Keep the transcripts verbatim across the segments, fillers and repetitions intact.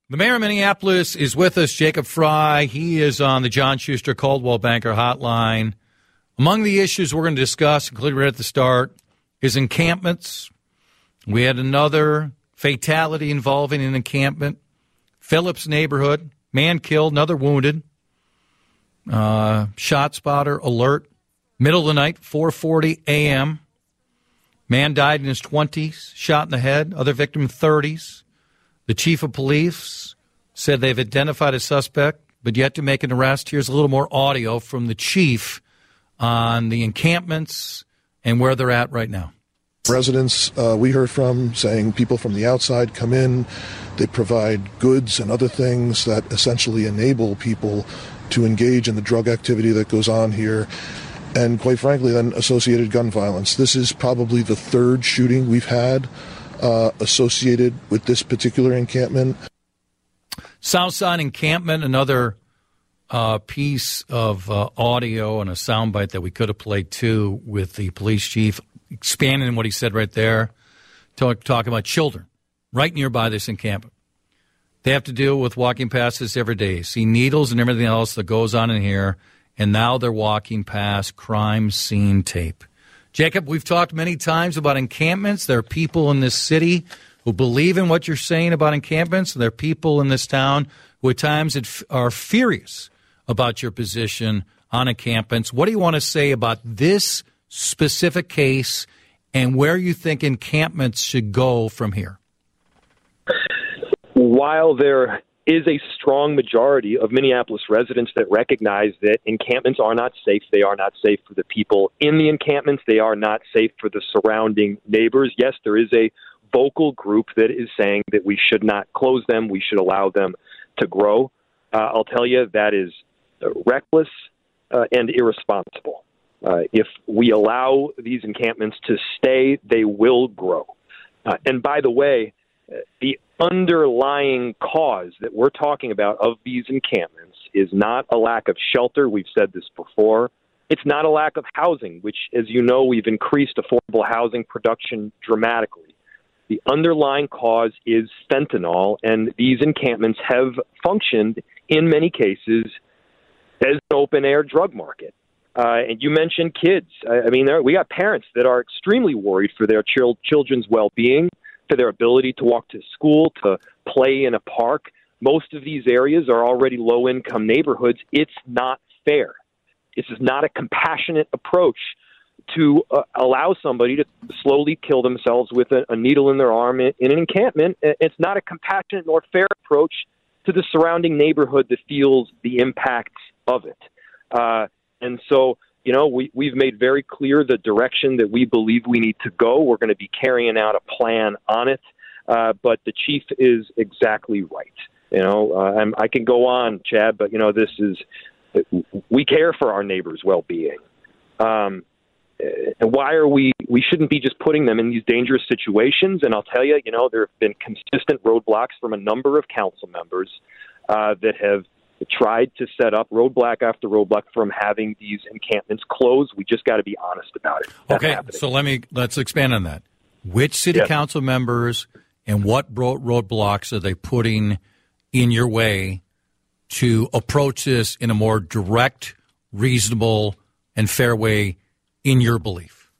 The mayor of Minneapolis is with us, Jacob Fry. He is on the John Schuster Coldwell Banker Hotline. Among the issues we're going to discuss, including right at the start, is encampments. We had another fatality involving an encampment. Phillips neighborhood, man killed, another wounded. Uh, shot spotter alert. Middle of the night, four forty a.m. Man died in his twenties, shot in the head. Other victim, thirties. The chief of police said they've identified a suspect, but yet to make an arrest. Here's a little more audio from the chief on the encampments and where they're at right now. Residents uh, we heard from saying people from the outside come in, they provide goods and other things that essentially enable people to engage in the drug activity that goes on here, and quite frankly, then associated gun violence. This is probably the third shooting we've had uh, associated with this particular encampment. Southside encampment, another uh, piece of uh, audio and a soundbite that we could have played too with the police chief, expanding on what he said right there, talk, talking about children right nearby this encampment. They have to deal with walking past this every day, see needles and everything else that goes on in here, and now they're walking past crime scene tape. Jacob, we've talked many times about encampments. There are people in this city who believe in what you're saying about encampments. There are people in this town who at times are furious about your position on encampments. What do you want to say about this specific case and where you think encampments should go from here? While there is a strong majority of Minneapolis residents that recognize that encampments are not safe, they are not safe for the people in the encampments, they are not safe for the surrounding neighbors. Yes, there is a vocal group that is saying that we should not close them, we should allow them to grow. Uh, I'll tell you, that is reckless uh, and irresponsible. Uh, if we allow these encampments to stay, they will grow. Uh, and by the way, uh, the underlying cause that we're talking about of these encampments is not a lack of shelter. We've said this before. It's not a lack of housing, which, as you know, we've increased affordable housing production dramatically. The underlying cause is fentanyl, and these encampments have functioned in many cases as an open-air drug market. Uh, and you mentioned kids. I, I mean, there, we got parents that are extremely worried for their chil- children's well-being, for their ability to walk to school, to play in a park. Most of these areas are already low-income neighborhoods. It's not fair. This is not a compassionate approach to uh, allow somebody to slowly kill themselves with a, a needle in their arm in, in an encampment. It's not a compassionate nor fair approach to the surrounding neighborhood that feels the impacts of it. Uh, and so, you know, we, we've made very clear the direction that we believe we need to go. We're going to be carrying out a plan on it. Uh, but the chief is exactly right. You know, uh, I'm, I can go on, Chad, but, you know, this is, we care for our neighbors' well-being. Um, and why are we, we shouldn't be just putting them in these dangerous situations. And I'll tell you, you know, there have been consistent roadblocks from a number of council members uh, that have tried to set up roadblock after roadblock from having these encampments closed. We just got to be honest about it. That's okay, happening. So let me let's expand on that. Which city yes. council members and what road, roadblocks are they putting in your way to approach this in a more direct, reasonable, and fair way in your belief?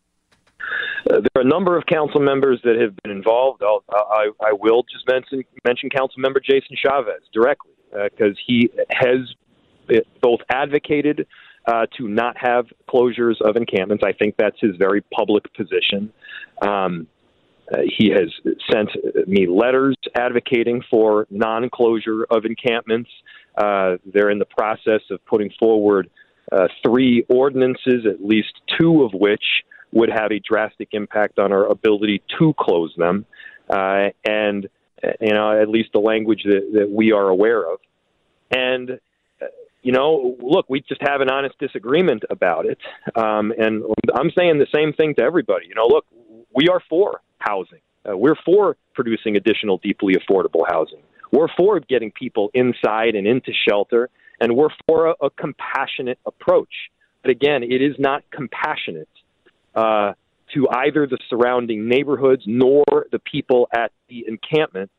Uh, there are a number of council members that have been involved. I'll, I, I will just mention, mention Council Member Jason Chavez directly, because uh, he has both advocated uh, to not have closures of encampments. I think that's his very public position. Um, uh, he has sent me letters advocating for non-closure of encampments. Uh, they're in the process of putting forward uh, three ordinances, at least two of which would have a drastic impact on our ability to close them. Uh, and you know, at least the language that, that we are aware of. And, uh, you know, look, we just have an honest disagreement about it. Um, and I'm saying the same thing to everybody. You know, look, we are for housing. Uh, we're for producing additional deeply affordable housing. We're for getting people inside and into shelter, and we're for a, a compassionate approach. But again, it is not compassionate uh, to either the surrounding neighborhoods nor the people at the encampment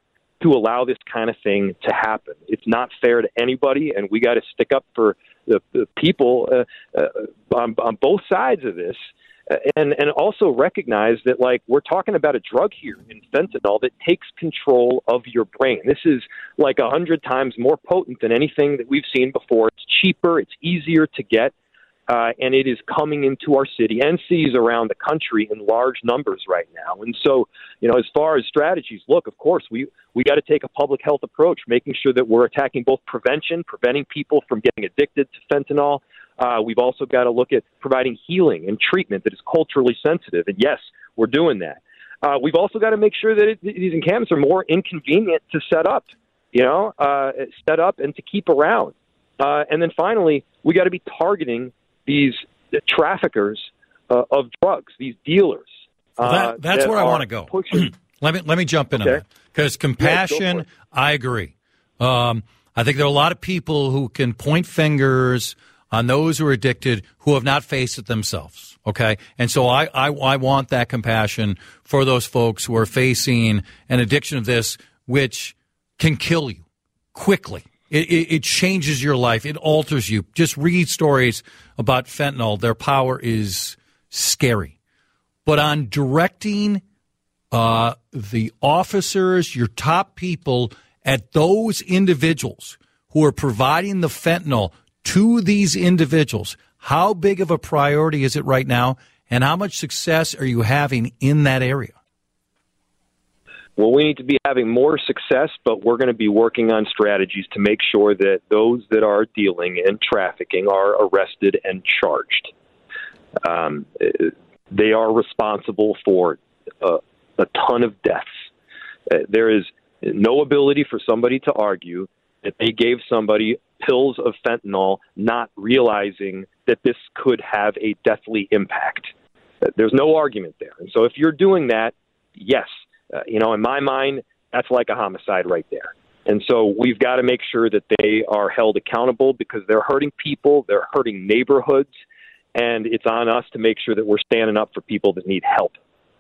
to allow this kind of thing to happen. It's not fair to anybody, and we got to stick up for the, the people uh, uh, on, on both sides of this. And and also recognize that, like, we're talking about a drug here in fentanyl that takes control of your brain. This is like a hundred times more potent than anything that we've seen before. It's cheaper, it's easier to get, uh, and it is coming into our city and cities around the country in large numbers right now. And so, you know, as far as strategies, look, of course, we, we got to take a public health approach, making sure that we're attacking both prevention, preventing people from getting addicted to fentanyl. Uh, we've also got to look at providing healing and treatment that is culturally sensitive. And yes, we're doing that. Uh, we've also got to make sure that it, these encampments are more inconvenient to set up, you know, uh, set up and to keep around. Uh, and then finally, we got to be targeting these uh, traffickers uh, of drugs, these dealers. Well, that, uh, that's that where I want to go. let me let me jump in okay. on that, because compassion, yeah, I agree. Um, I think there are a lot of people who can point fingers on those who are addicted who have not faced it themselves, okay? And so I, I, I want that compassion for those folks who are facing an addiction of this, which can kill you quickly. It, it, it changes your life. It alters you. Just read stories about fentanyl. Their power is scary. But on directing uh, the officers, your top people, at those individuals who are providing the fentanyl to these individuals, how big of a priority is it right now, and how much success are you having in that area? Well, we need to be having more success, but we're going to be working on strategies to make sure that those that are dealing and trafficking are arrested and charged. Um, they are responsible for uh, a ton of deaths. Uh, there is no ability for somebody to argue that they gave somebody pills of fentanyl, not realizing that this could have a deathly impact. There's no argument there. And so if you're doing that, yes, uh, you know, in my mind, that's like a homicide right there. And so we've got to make sure that they are held accountable, because they're hurting people, they're hurting neighborhoods, and it's on us to make sure that we're standing up for people that need help.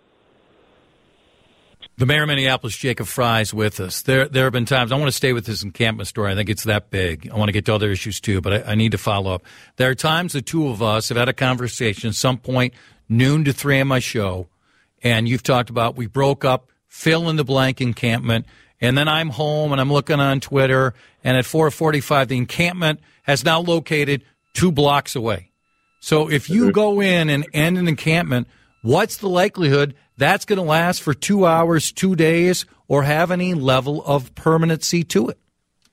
The mayor of Minneapolis, Jacob Frey, is with us. There there have been times, I want to stay with this encampment story. I think it's that big. I want to get to other issues too, but I, I need to follow up. There are times the two of us have had a conversation at some point, noon to three on my show, and you've talked about we broke up, fill in the blank encampment, and then I'm home and I'm looking on Twitter, and at four forty-five, the encampment has now located two blocks away. So if you go in and end an encampment, what's the likelihood that's going to last for two hours, two days, or have any level of permanency to it?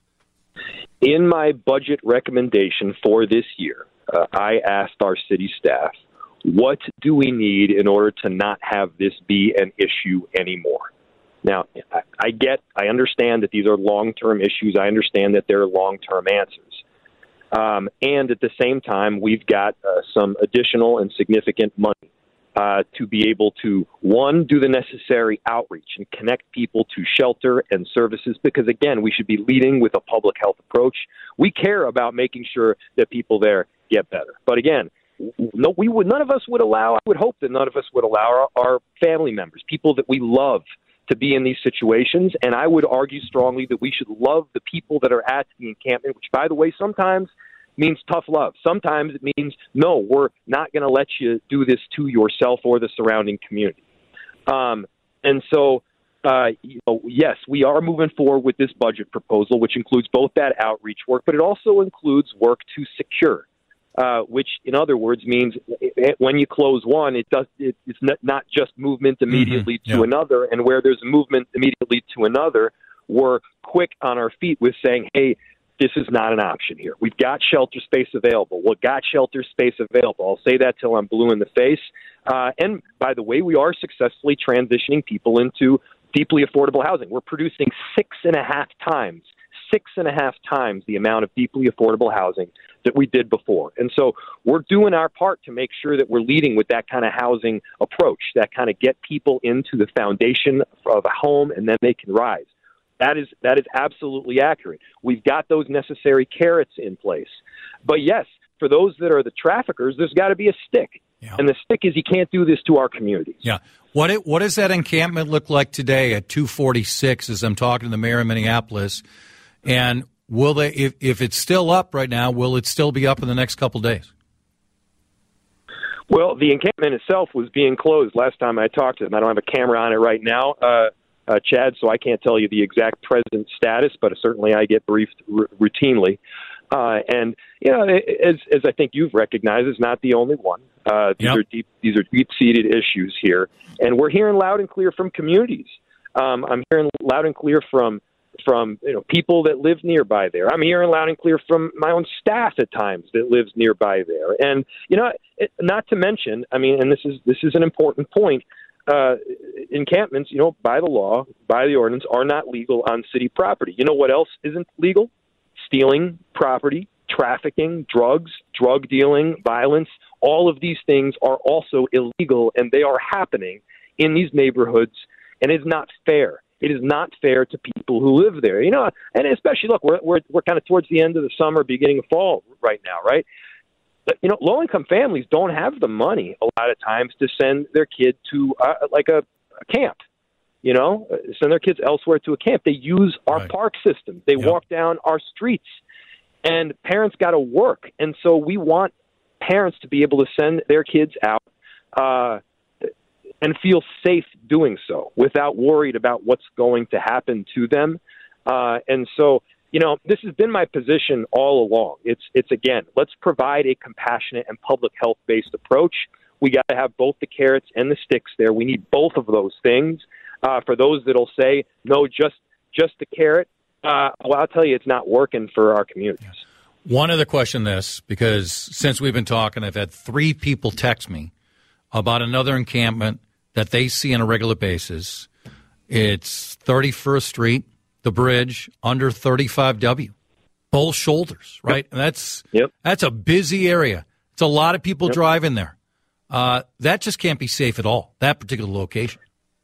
In my budget recommendation for this year, uh, I asked our city staff, what do we need in order to not have this be an issue anymore? Now, I, I get, I understand that these are long-term issues. I understand that there are long-term answers. Um, and at the same time, we've got uh, some additional and significant money Uh, to be able to, one, do the necessary outreach and connect people to shelter and services, because, again, we should be leading with a public health approach. We care about making sure that people there get better. But, again, no, we would, none of us would allow, I would hope that none of us would allow our, our family members, people that we love, to be in these situations. And I would argue strongly that we should love the people that are at the encampment, which, by the way, sometimes means tough love. Sometimes it means, no, we're not going to let you do this to yourself or the surrounding community. Um, and so, uh, you know, yes, we are moving forward with this budget proposal, which includes both that outreach work, but it also includes work to secure, uh, which, in other words, means when you close one, it does, it, it's not, not just movement immediately mm-hmm. to yeah. another. And where there's movement immediately to another, we're quick on our feet with saying, hey, this is not an option here. We've got shelter space available. We've got shelter space available. I'll say that till I'm blue in the face. Uh, and by the way, we are successfully transitioning people into deeply affordable housing. We're producing six and a half times, six and a half times the amount of deeply affordable housing that we did before. And so we're doing our part to make sure that we're leading with that kind of housing approach, that kind of get people into the foundation of a home, and then they can rise. That is that is absolutely accurate. We've got those necessary carrots in place. But yes, for those that are the traffickers, there's got to be a stick. Yeah. And the stick is he can't do this to our communities. Yeah. What it, what does that encampment look like today at two forty-six as I'm talking to the mayor of Minneapolis? And will they, if, if it's still up right now, will it still be up in the next couple days? Well, the encampment itself was being closed last time I talked to them. I don't have a camera on it right now, uh, uh, Chad, so I can't tell you the exact present status, but certainly I get briefed r- routinely. Uh, and, you know, as, as I think you've recognized, it's not the only one. Uh, these yep. are deep, these are deep-seated issues here. And we're hearing loud and clear from communities. Um, I'm hearing loud and clear from from you know people that live nearby there. I'm hearing loud and clear from my own staff at times that lives nearby there. And you know, it, not to mention, I mean, and this is this is an important point. Uh, encampments, you know, by the law, by the ordinance, are not legal on city property. You know what else isn't legal? Stealing property, trafficking, drugs, drug dealing, violence. All of these things are also illegal, and they are happening in these neighborhoods, and it's not fair. It is not fair to people who live there, you know, and especially, look, we're we're, we're kind of towards the end of the summer, beginning of fall right now, right? But, you know, low-income families don't have the money a lot of times to send their kid to, uh, like, a, a camp, you know, send their kids elsewhere to a camp. They use our right. park system. They yep. walk down our streets, and parents got to work. And so we want parents to be able to send their kids out uh and feel safe doing so without worried about what's going to happen to them. Uh, and so, you know, this has been my position all along. It's, it's again, let's provide a compassionate and public health-based approach. We got to have both the carrots and the sticks there. We need both of those things. Uh, for those that'll say, no, just just the carrot, uh, well, I'll tell you, it's not working for our communities. One other question, this, because since we've been talking, I've had three people text me about another encampment that they see on a regular basis. It's thirty-first Street, the bridge, under thirty-five W. Both shoulders, right? Yep. And that's yep. that's a busy area. It's a lot of people yep. driving there. Uh, that just can't be safe at all, that particular location.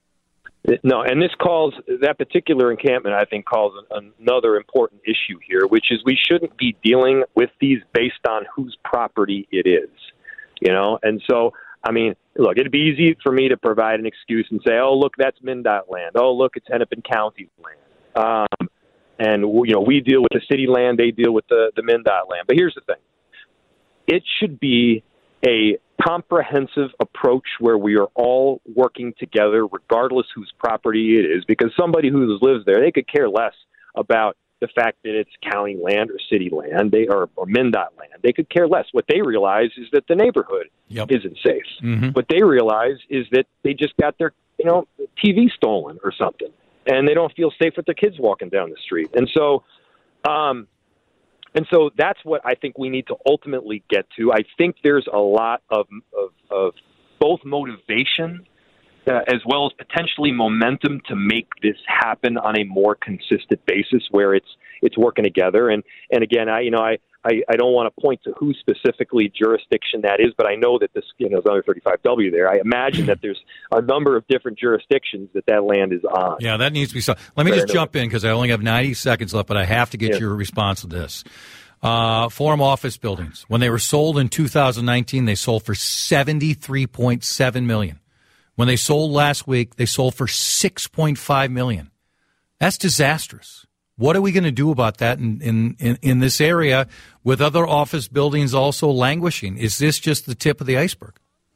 No, and this calls, that particular encampment, I think, calls an, another important issue here, which is we shouldn't be dealing with these based on whose property it is, you know? And so, I mean, look, it'd be easy for me to provide an excuse and say, oh, look, that's MnDOT land. Oh, look, it's Hennepin County's land. Um, and, you know, we deal with the city land, they deal with the, the MnDOT land. But here's the thing. It should be a comprehensive approach where we are all working together, regardless whose property it is, because somebody who lives there, they could care less about the fact that it's county land or city land, they or, or MnDOT land. They could care less. What they realize is that the neighborhood yep. isn't safe. Mm-hmm. What they realize is that they just got their, you know, T V stolen or something, and they don't feel safe with their kids walking down the street. And so, um, and so that's what I think we need to ultimately get to. I think there's a lot of of, of both motivation Uh, as well as potentially momentum to make this happen on a more consistent basis where it's it's working together. And and again, I you know I, I, I don't want to point to who specifically jurisdiction that is, but I know that this you know is under thirty-five W there. I imagine that there's a number of different jurisdictions that that land is on. Yeah, that needs to be so. Let me just jump in because I only have ninety seconds left, but I have to get yeah. your response to this. Uh, Forum office buildings, when they were sold in two thousand nineteen, they sold for seventy-three point seven million dollars. When they sold last week, they sold for six point five million dollars. That's disastrous. What are we going to do about that in, in, in, in this area with other office buildings also languishing? Is this just the tip of the iceberg?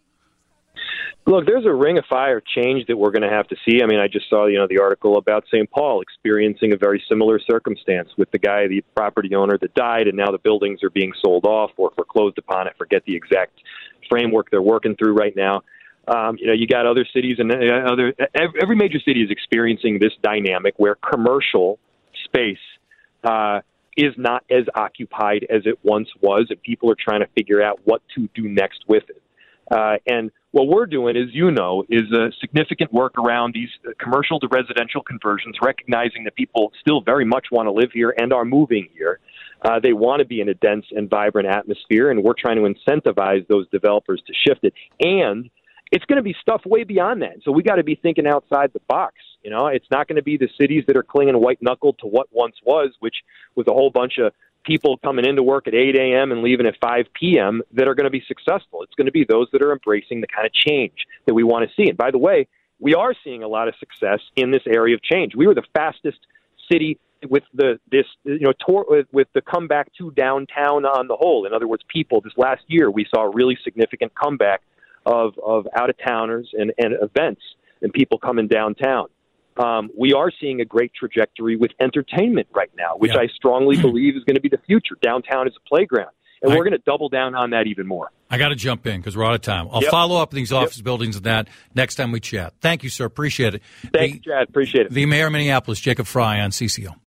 Look, there's a ring of fire change that we're going to have to see. I mean, I just saw, you know, the article about Saint Paul experiencing a very similar circumstance with the guy, the property owner that died, and now the buildings are being sold off or foreclosed upon. I forget the exact framework they're working through right now. Um, you know, you got other cities and other every major city is experiencing this dynamic where commercial space uh, is not as occupied as it once was, and people are trying to figure out what to do next with it. Uh, and what we're doing, as you know, is a significant work around these commercial to residential conversions, recognizing that people still very much want to live here and are moving here. Uh, they want to be in a dense and vibrant atmosphere, and we're trying to incentivize those developers to shift it. And it's going to be stuff way beyond that. So we got to be thinking outside the box. You know, it's not going to be the cities that are clinging white knuckled to what once was, which was a whole bunch of people coming into work at eight a.m. and leaving at five p.m. that are going to be successful. It's going to be those that are embracing the kind of change that we want to see. And by the way, we are seeing a lot of success in this area of change. We were the fastest city with the this you know tour, with, with the comeback to downtown on the whole. In other words, people this last year we saw a really significant comeback of of out of towners and, and events and people coming downtown. Um, we are seeing a great trajectory with entertainment right now, which yeah. I strongly believe is going to be the future. Downtown is a playground, and I, we're going to double down on that even more. I got to jump in because we're out of time. I'll yep. follow up with these office yep. buildings and that next time we chat. Thank you, sir. Appreciate it. Thanks, the, Chad. Appreciate it. The mayor of Minneapolis, Jacob Frey, on C C O.